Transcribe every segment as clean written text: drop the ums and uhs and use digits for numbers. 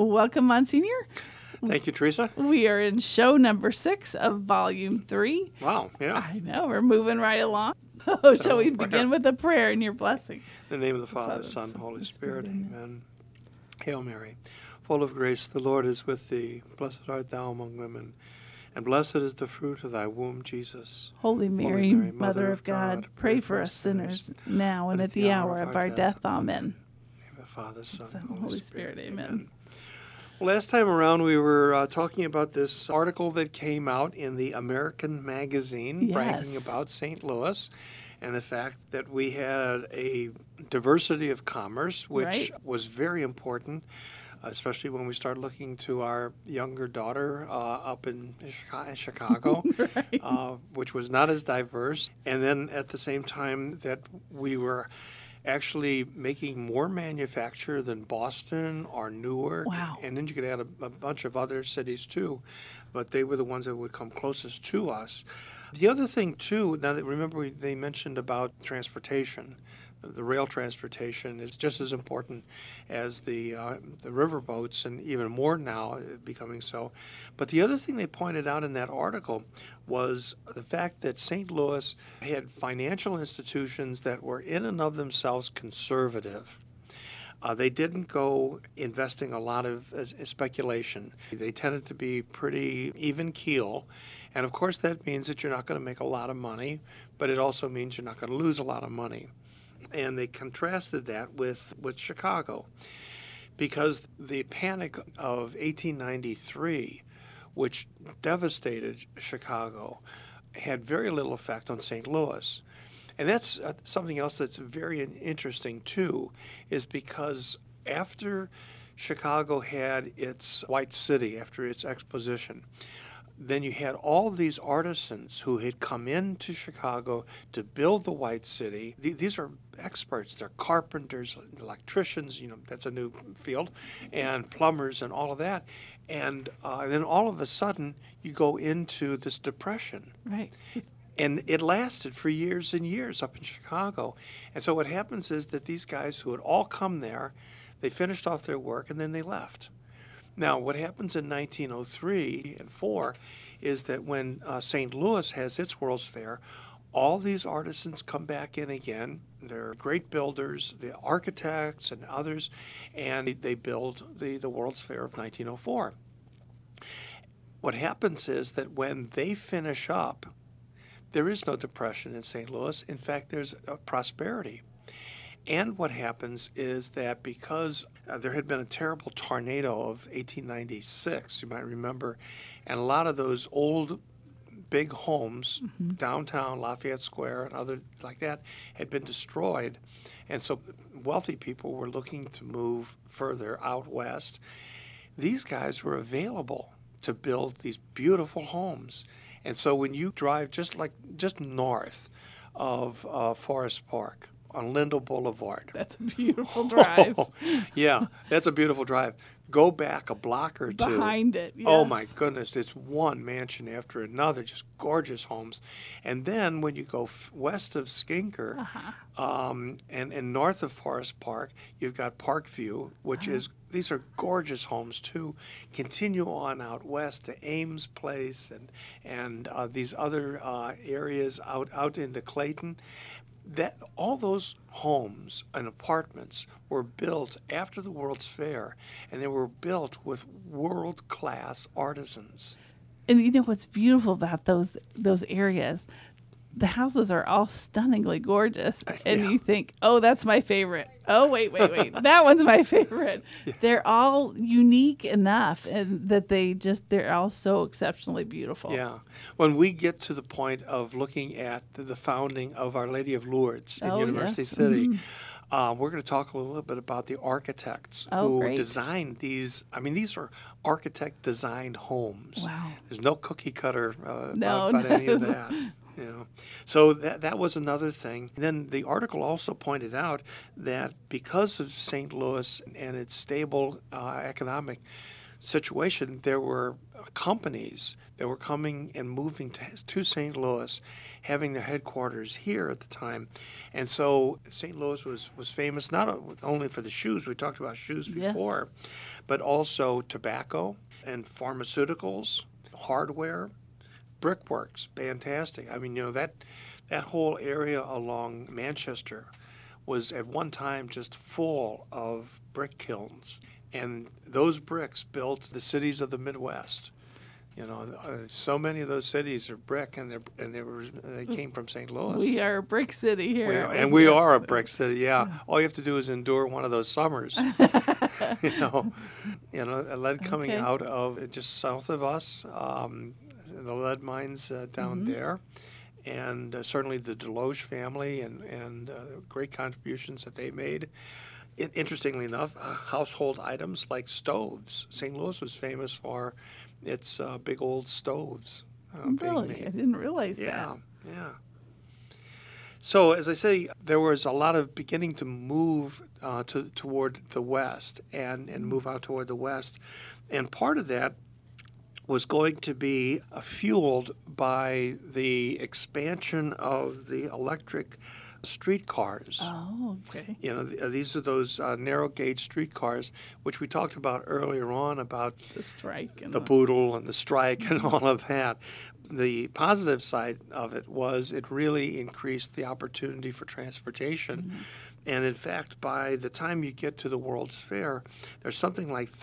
Welcome, Monsignor. Thank you, Teresa. We are in show number 6 of volume 3. Wow, yeah. I know, we're moving right along. Shall we begin with a prayer and your blessing? In the name of the Father, Son, Holy Spirit, amen. Hail Mary, full of grace, the Lord is with thee. Blessed art thou among women, and blessed is the fruit of thy womb, Jesus. Holy Mary, Mother of God, pray for us sinners, now and at the hour of our death. Amen. In the name of the Father, Son, Holy Spirit, amen. Last time around, we were talking about this article that came out in the American Magazine, bragging about St. Louis and the fact that we had a diversity of commerce, which was very important, especially when we start looking to our younger daughter up in Chicago, which was not as diverse. And then at the same time that we were actually making more manufacture than Boston or Newark. Wow. And then you could add a bunch of other cities too, but they were the ones that would come closest to us. The other thing too, now that remember they mentioned about transportation. The rail transportation is just as important as the river boats, and even more now becoming so. But the other thing they pointed out in that article was the fact that St. Louis had financial institutions that were in and of themselves conservative. They didn't go investing a lot of speculation. They tended to be pretty even keel. And of course that means that you're not going to make a lot of money, but it also means you're not going to lose a lot of money. And they contrasted that with Chicago, because the panic of 1893, which devastated Chicago, had very little effect on St. Louis. And that's something else that's very interesting, too, is because after Chicago had its White City, after its exposition, then you had all these artisans who had come into Chicago to build the White City. These are experts. They're carpenters, electricians, that's a new field, and plumbers and all of that. And then all of a sudden, you go into this depression. Right. And it lasted for years and years up in Chicago. And so what happens is that these guys who had all come there, they finished off their work and then they left. Now, what happens in 1903 and 4 is that when St. Louis has its World's Fair, all these artisans come back in again. They're great builders, the architects and others, and they build the World's Fair of 1904. What happens is that when they finish up, there is no depression in St. Louis. In fact, there's prosperity. And what happens is that because there had been a terrible tornado of 1896, you might remember, and a lot of those old big homes, downtown Lafayette Square and other like that, had been destroyed. And so wealthy people were looking to move further out west. These guys were available to build these beautiful homes. And so when you drive just north of Forest Park, on Lindell Boulevard. That's a beautiful drive. Yeah, that's a beautiful drive. Go back a block or two. Behind it, yes. Oh, my goodness. It's one mansion after another, just gorgeous homes. And then when you go west of Skinker and north of Forest Park, you've got Parkview, which is, these are gorgeous homes, too. Continue on out west to Ames Place and these other areas out into Clayton. That all those homes and apartments were built after the World's Fair, and they were built with world-class artisans. And you know what's beautiful about those areas? The houses are all stunningly gorgeous, and you think, oh, that's my favorite. Oh, wait, that one's my favorite. Yeah. They're all unique enough, and that they're all so exceptionally beautiful. Yeah. When we get to the point of looking at the founding of Our Lady of Lourdes in University City, we're going to talk a little bit about the architects who designed these. I mean, these are architect-designed homes. Wow. There's no cookie cutter about any of that. So that was another thing. Then the article also pointed out that because of St. Louis and its stable economic situation, there were companies that were coming and moving to St. Louis, having their headquarters here at the time. And so St. Louis was famous not only for the shoes, we talked about shoes before, but also tobacco and pharmaceuticals, hardware, brickworks, fantastic. I mean, that whole area along Manchester was at one time just full of brick kilns. And those bricks built the cities of the Midwest. So many of those cities are brick, and they came from St. Louis. We are a brick city here. We are a brick city, yeah. All you have to do is endure one of those summers. Lead coming out of just south of us, the lead mines down there. And certainly the Deloge family and great contributions that they made. Interestingly enough, household items like stoves. St. Louis was famous for its big old stoves. Really? I didn't realize that. Yeah. So, as I say, there was a lot of beginning to move toward the west and move out toward the west. And part of that was going to be fueled by the expansion of the electric streetcars. Oh, okay. These are those narrow gauge streetcars, which we talked about earlier on about the strike and the boodle and the strike and all of that. The positive side of it was it really increased the opportunity for transportation. And in fact, by the time you get to the World's Fair, there's something like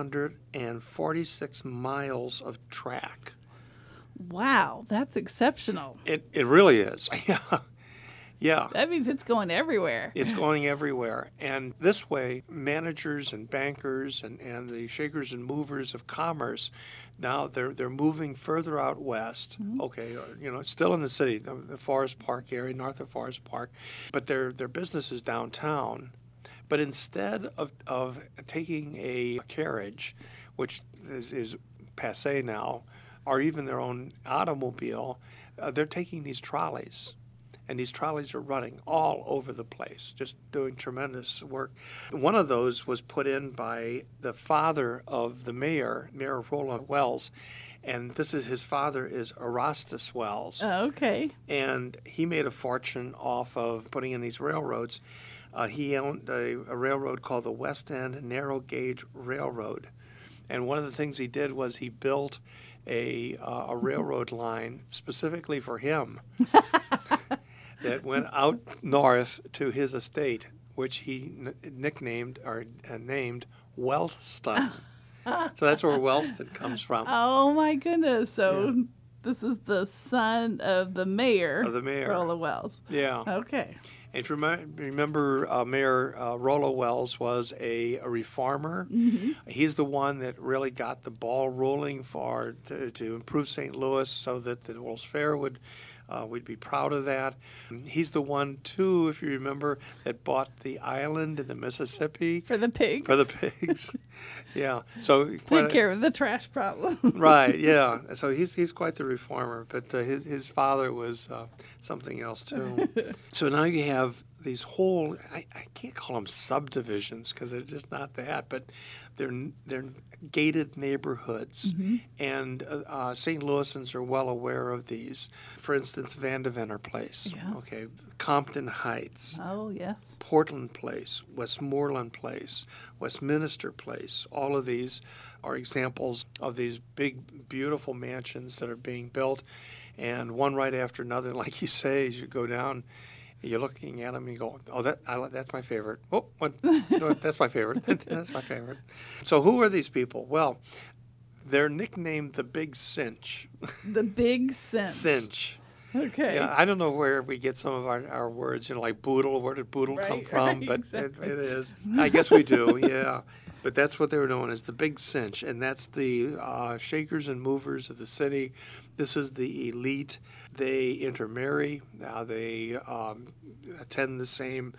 346 miles of track. Wow, that's exceptional. It really is. Yeah. That means it's going everywhere. It's going everywhere. And this way, managers and bankers and the shakers and movers of commerce, now they're moving further out west. Okay, still in the city, the Forest Park area, north of Forest Park, but their business is downtown. But instead of taking a carriage, which is passé now, or even their own automobile, they're taking these trolleys. And these trolleys are running all over the place, just doing tremendous work. One of those was put in by the father of the Mayor Rollo Wells. And his father is Erastus Wells. Oh, okay. And he made a fortune off of putting in these railroads. He owned a railroad called the West End Narrow Gauge Railroad. And one of the things he did was he built a railroad line specifically for him. That went out north to his estate, which he nicknamed or named Wellston. So that's where Wellston comes from. Oh, my goodness. So this is the son of the mayor. Of the mayor. Rollo Wells. Yeah. Okay. And if you remember, Mayor Rollo Wells was a reformer. He's the one that really got the ball rolling to improve St. Louis so that the World's Fair we'd be proud of that. He's the one, too, if you remember, that bought the island in the Mississippi. For the pigs. For the pigs. Yeah. So Took care of the trash problem. Right, yeah. So he's quite the reformer, but his father was something else, too. So now you have these whole, I can't call them subdivisions because they're just not that, but they're gated neighborhoods. And St. Louisans are well aware of these. For instance, Vandeventer Place, okay, Compton Heights. Oh, yes. Portland Place, Westmoreland Place, Westminster Place. All of these are examples of these big, beautiful mansions that are being built, and one right after another. Like you say, as you go down, you're looking at them and you go, oh, that's my favorite. Oh, no, that's my favorite. That's my favorite. So who are these people? Well, they're nicknamed the Big Cinch. The Big Cinch. Cinch. Okay. Yeah, I don't know where we get some of our words, like boodle. Where did boodle come from? But exactly. it is. I guess we do, yeah. But that's what they were known as, the Big Cinch. And that's the shakers and movers of the city. This is the elite. They intermarry. Now they attend the same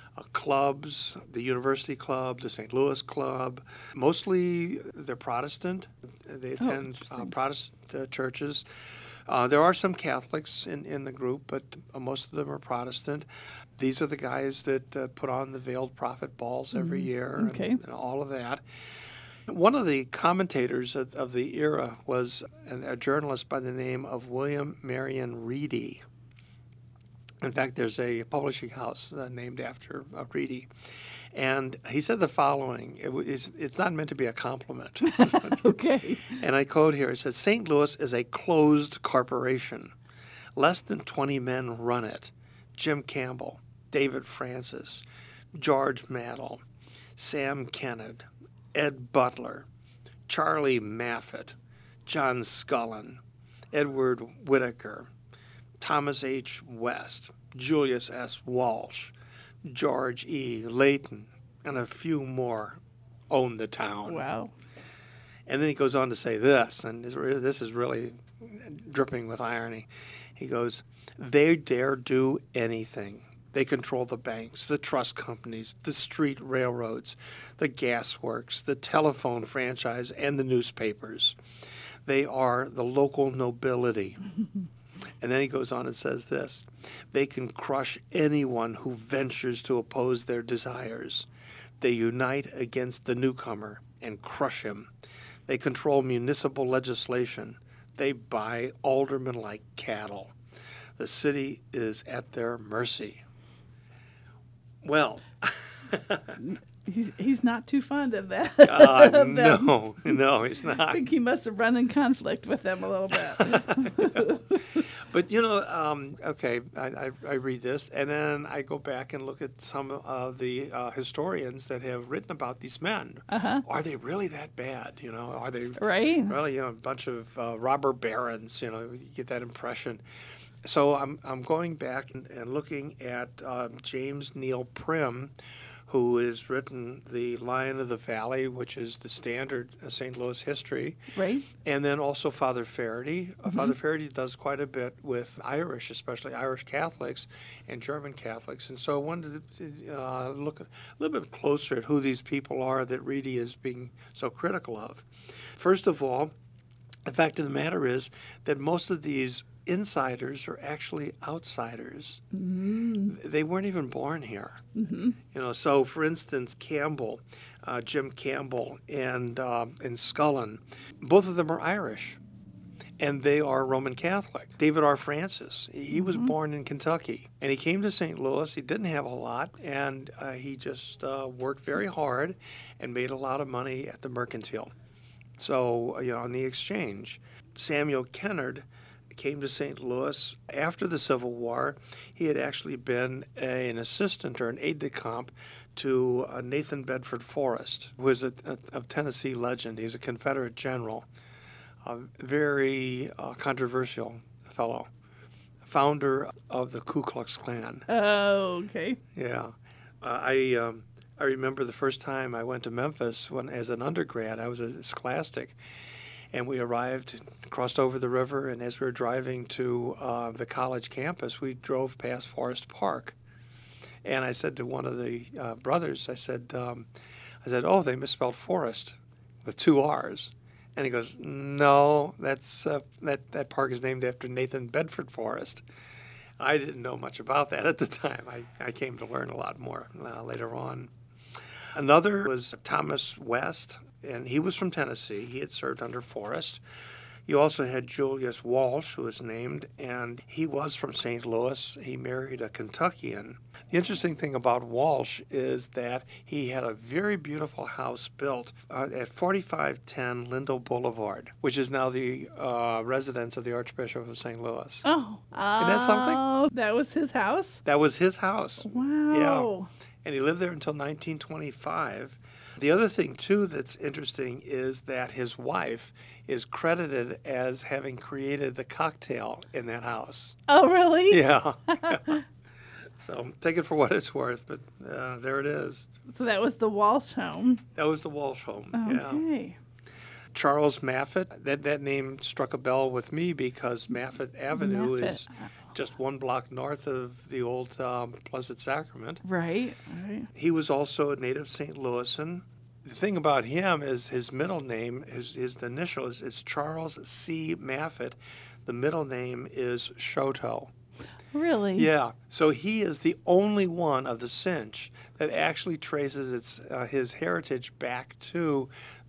clubs, the University Club, the St. Louis Club. Mostly they're Protestant. They attend Protestant churches. There are some Catholics in the group, but most of them are Protestant. These are the guys that put on the veiled prophet balls every year and all of that. One of the commentators of the era was a journalist by the name of William Marion Reedy. In fact, there's a publishing house named after Reedy. And he said the following. It's not meant to be a compliment. Okay. And I quote here. It says, St. Louis is a closed corporation. Less than 20 men run it. Jim Campbell, David Francis, George Maddell, Sam Kennett, Ed Butler, Charlie Maffitt, John Scullin, Edward Whitaker, Thomas H. West, Julius S. Walsh, George E. Layton, and a few more own the town. Wow. And then he goes on to say this, and this is really dripping with irony. He goes, they dare do anything. They control the banks, the trust companies, the street railroads, the gas works, the telephone franchise, and the newspapers. They are the local nobility. And then he goes on and says this, they can crush anyone who ventures to oppose their desires. They unite against the newcomer and crush him. They control municipal legislation. They buy aldermen like cattle. The city is at their mercy. Well, he's not too fond of that. No, he's not. I think he must have run in conflict with them a little bit. But, okay, I read this, and then I go back and look at some of the historians that have written about these men. Uh-huh. Are they really that bad? Are they right? really, a bunch of robber barons? You get that impression. So I'm going back and looking at James Neal Prim, who has written The Lion of the Valley, which is the standard St. Louis history. Right. And then also Father Faraday. Father Faraday does quite a bit with Irish, especially Irish Catholics and German Catholics. And so I wanted to look a little bit closer at who these people are that Reedy is being so critical of. First of all, the fact of the matter is that most of these insiders are actually outsiders. Mm-hmm. They weren't even born here. Mm-hmm. So for instance, Campbell, Jim Campbell, and Scullin, both of them are Irish, and they are Roman Catholic. David R. Francis, he was born in Kentucky, and he came to St. Louis. He didn't have a lot, and he just worked very hard and made a lot of money at the Mercantile. So, on the exchange. Samuel Kennard came to St. Louis after the Civil War. He had actually been an assistant or an aide-de-camp to Nathan Bedford Forrest, who was a Tennessee legend. He's a Confederate general, a very controversial fellow, founder of the Ku Klux Klan. Oh, okay. Yeah. I remember the first time I went to Memphis as an undergrad. I was a scholastic, and we arrived, crossed over the river, and as we were driving to the college campus, we drove past Forest Park. And I said to one of the brothers, I said, oh, they misspelled Forest with 2 R's. And he goes, no, that park is named after Nathan Bedford Forrest. I didn't know much about that at the time. I came to learn a lot more later on. Another was Thomas West, and he was from Tennessee. He had served under Forrest. You also had Julius Walsh, who was named, and he was from St. Louis. He married a Kentuckian. The interesting thing about Walsh is that he had a very beautiful house built at 4510 Lindell Boulevard, which is now the residence of the Archbishop of St. Louis. Oh. Isn't that something? That was his house? That was his house. Wow. Yeah. And he lived there until 1925. The other thing, too, that's interesting is that his wife is credited as having created the cocktail in that house. Oh, really? Yeah. So take it for what it's worth, but there it is. So that was the Walsh home. That was the Walsh home, okay. Yeah. Charles Maffitt, that name struck a bell with me because Maffitt Avenue is just 1 block north of the old Blessed Sacrament. Right. He was also a native St. Louisan. The thing about him is his middle name, his initial is Charles C. Maffitt. The middle name is Choteau. Really? Yeah. So he is the only one of the cinch that actually traces his heritage back to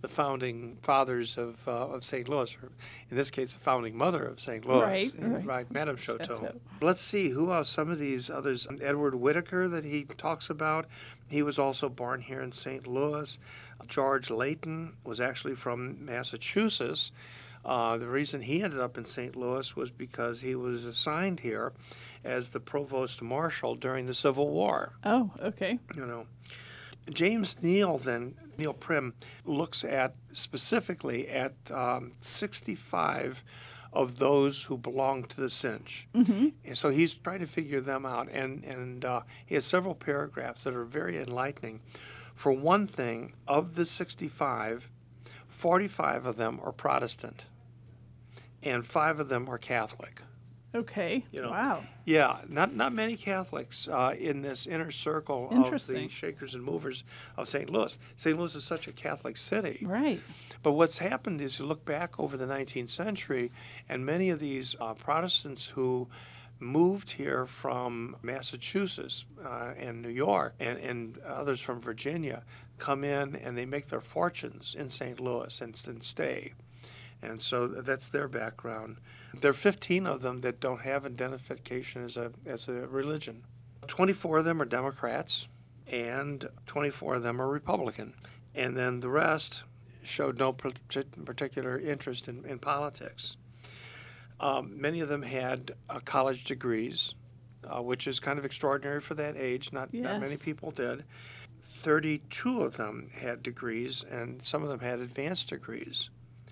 the founding fathers of St. Louis, or in this case, the founding mother of St. Louis, Right. Madame Choteau. Choteau. Let's see, who else? Some of these others. Edward Whittaker that he talks about. He was also born here in St. Louis. George Layton was actually from Massachusetts. The reason he ended up in St. Louis was because he was assigned here as the provost marshal during the Civil War. Oh, okay. You know, James Neal Prim looks at specifically at 65 of those who belong to the Cinch. And so he's trying to figure them out, and he has several paragraphs that are very enlightening. For one thing, of the 65, 45 of them are Protestant, and 5 of them are Catholic. Okay. You know, Wow. Yeah, not many Catholics in this inner circle of the Interesting. shakers and movers of St. Louis. St. Louis is such a Catholic city. Right. But what's happened is you look back over the 19th century, and many of these Protestants who moved here from Massachusetts and New York and others from Virginia come in and they make their fortunes in St. Louis and stay. And so that's their background. There are 15 of them that don't have identification as a religion. 24 of them are Democrats, and 24 of them are Republican. And then the rest showed no particular interest in politics. Many of them had college degrees, which is kind of extraordinary for that age. Not many people did. 32 of them had degrees, and some of them had advanced degrees.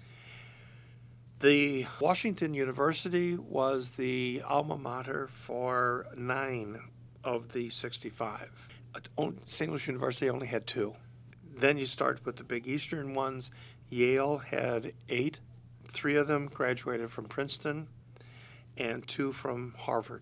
The Washington University was the alma mater for 9 of the 65. St. Louis University only had 2. Then you start with the big Eastern ones. Yale had 8. 3 of them graduated from Princeton, and 2 from Harvard.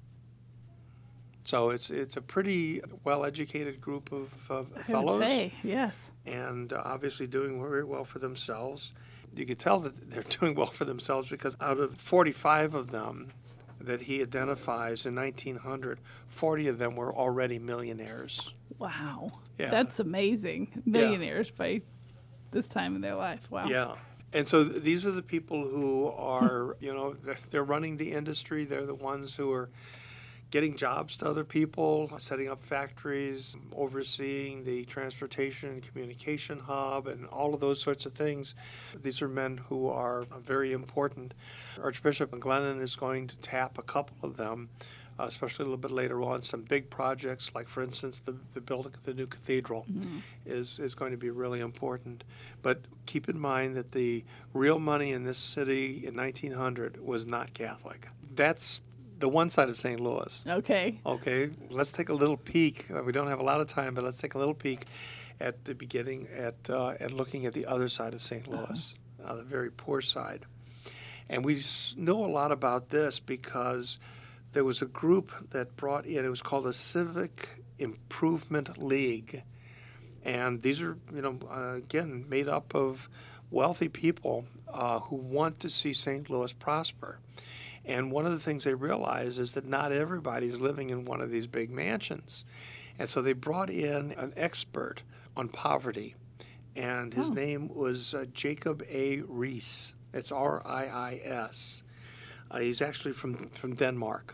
So it's a pretty well-educated group of fellows. I would say, yes. And obviously doing very well for themselves. You could tell that they're doing well for themselves because out of 45 of them that he identifies in 1900, 40 of them were already millionaires. Wow. Yeah. That's amazing. Millionaires by this time in their life. Wow. Yeah. And so these are the people who are, they're running the industry. They're the ones who are getting jobs to other people, setting up factories, overseeing the transportation and communication hub, and all of those sorts of things. These are men who are very important. Archbishop Glennon is going to tap a couple of them, especially a little bit later on. Some big projects, like, for instance, the building of the new cathedral is going to be really important. But keep in mind that the real money in this city in 1900 was not Catholic. That's the one side of St. Louis. Okay. Okay, let's take a little peek. We don't have a lot of time, but let's take a little peek at the beginning at looking at the other side of St. Louis, the very poor side. And we know a lot about this because there was a group that brought in, it was called the Civic Improvement League. And these are, again, made up of wealthy people who want to see St. Louis prosper. And one of the things they realize is that not everybody's living in one of these big mansions. And so they brought in an expert on poverty, and his name was Jacob A. Riis. It's R-I-I-S. He's actually from Denmark,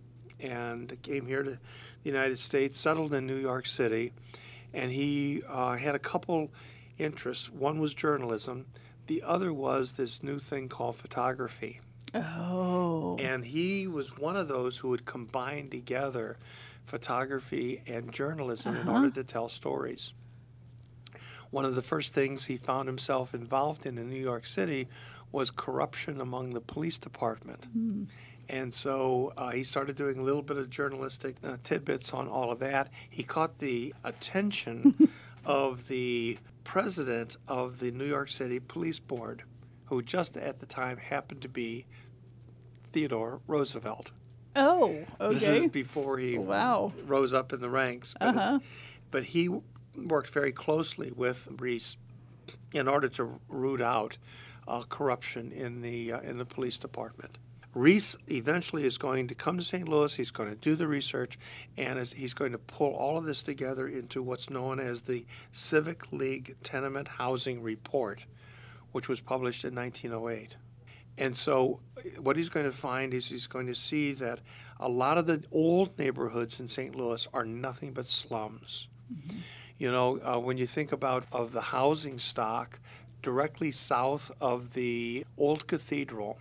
and came here to the United States, settled in New York City, and he had a couple interests. One was journalism. The other was this new thing called photography. Oh. And he was one of those who would combine together photography and journalism in order to tell stories. One of the first things he found himself involved in New York City was corruption among the police department. And so he started doing a little bit of journalistic tidbits on all of that. He caught the attention of the president of the New York City Police Board, who just at the time happened to be Theodore Roosevelt. Oh, okay. This is before he rose up in the ranks. But he worked very closely with Riis in order to root out corruption in the police department. Reese eventually is going to come to St. Louis. He's going to do the research, and he's going to pull all of this together into what's known as the Civic League Tenement Housing Report, which was published in 1908. And so what he's going to find is he's going to see that a lot of the old neighborhoods in St. Louis are nothing but slums. Mm-hmm. You know, when you think of the housing stock directly south of the old cathedral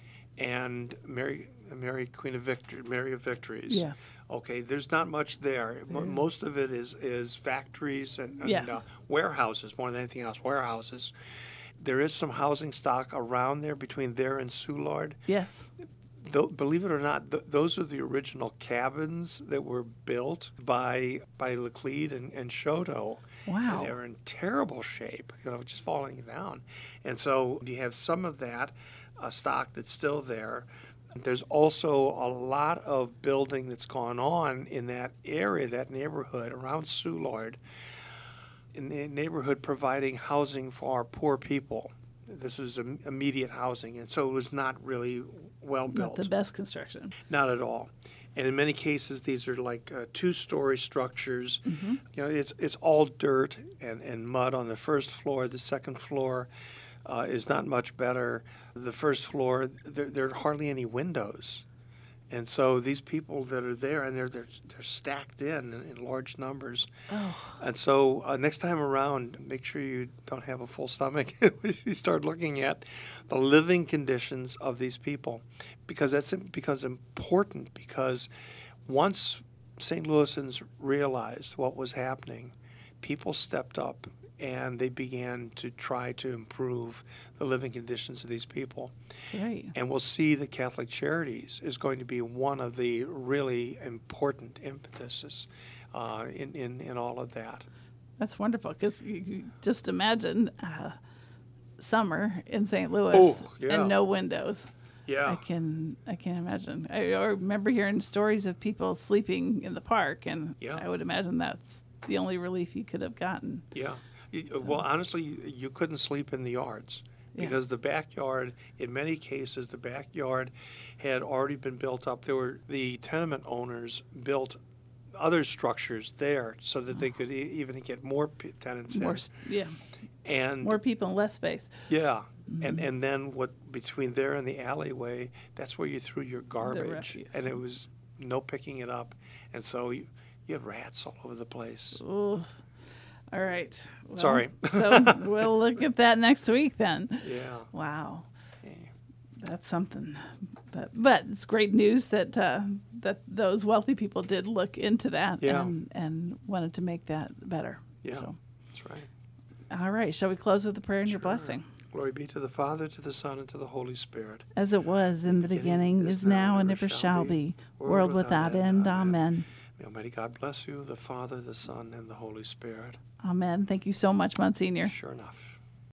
and Mary Queen of Victories. Yes. Okay, there's not much there. Most of it is factories and yes. Warehouses more than anything else. Warehouses. There is some housing stock around there between there and Soulard. Yes. Believe it or not, those are the original cabins that were built by Laclede and Choteau. Wow. And they were in terrible shape, just falling down. And so you have some of that stock that's still there. There's also a lot of building that's gone on in that area, that neighborhood around Soulard, in the neighborhood providing housing for our poor people. This was immediate housing, and so it was not really well built. Not the best construction. Not at all. And in many cases, these are like two-story structures. Mm-hmm. It's all dirt and mud on the first floor. The second floor is not much better. The first floor, there are hardly any windows. And so these people that are there, and they're stacked in large numbers. Oh. And so next time around, make sure you don't have a full stomach. You start looking at the living conditions of these people, because that's becomes important. Because once St. Louisans realized what was happening, people stepped up and they began to try to improve the living conditions of these people. Right. And we'll see that Catholic Charities is going to be one of the really important impetuses in all of that. That's wonderful, because you just imagine summer in St. Louis and no windows. Yeah. I can imagine. I remember hearing stories of people sleeping in the park, and I would imagine that's the only relief you could have gotten. Yeah. Well, honestly, you couldn't sleep in the yards because the backyard, in many cases, the backyard had already been built up. The tenement owners built other structures there so that they could even get more tenants in. And more people and less space. Yeah. Mm-hmm. And then between there and the alleyway, that's where you threw your garbage. And it was no picking it up. And so you had rats all over the place. Ooh. All right. Well, sorry. So we'll look at that next week then. Yeah. Wow. Okay. That's something. But it's great news that those wealthy people did look into that and wanted to make that better. Yeah. So. That's right. All right. Shall we close with a prayer and your blessing? Glory be to the Father, to the Son, and to the Holy Spirit. As it was in the beginning, is now, and ever shall be, world without end. Amen. May Almighty God bless you, the Father, the Son, and the Holy Spirit. Amen. Thank you so much, Monsignor. Sure enough.